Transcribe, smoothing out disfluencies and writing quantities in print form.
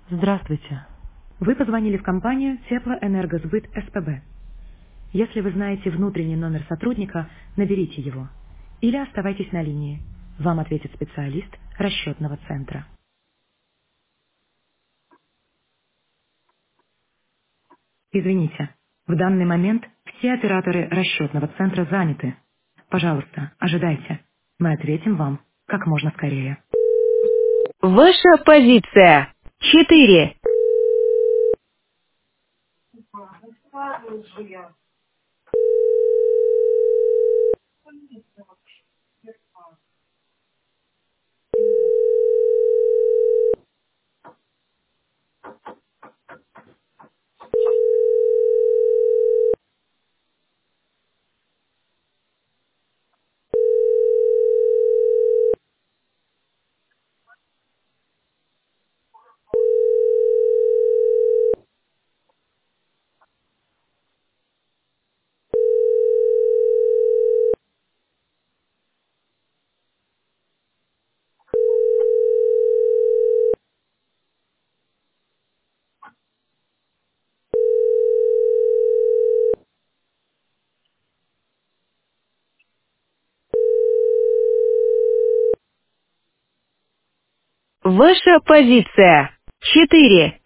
Здравствуйте. Вы позвонили в компанию Теплоэнергосбыт СПБ. Если вы знаете внутренний номер сотрудника, наберите его. Или оставайтесь на линии. Вам ответит специалист расчетного центра. Извините, в данный момент все операторы расчетного центра заняты. Пожалуйста, ожидайте. Мы ответим вам как можно скорее. Ваша позиция. 4. Ваша позиция. 4.